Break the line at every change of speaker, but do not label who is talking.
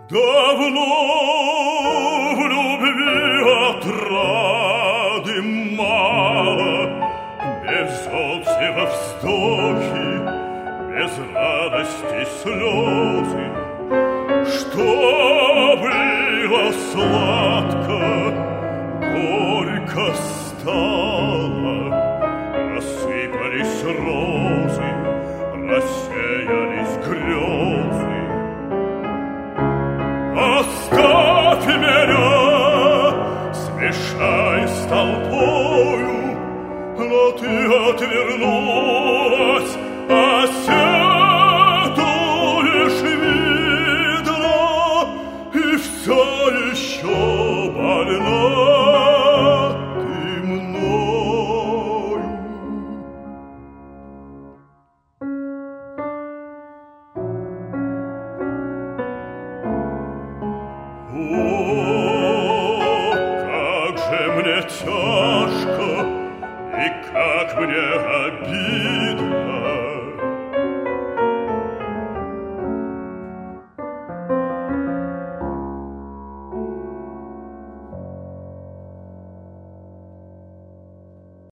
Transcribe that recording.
Давно в любви отрады мало, без отзыва вздохи, без радости слезы. Что было сладко, горько стало, рассыпались розы, рассеялись грезы. Оставь меня, смешай с толпою, но ты отвернулась, сетуешь, видно, и все еще больна ты мною. О, как же мне тяжко, и как мне обидно,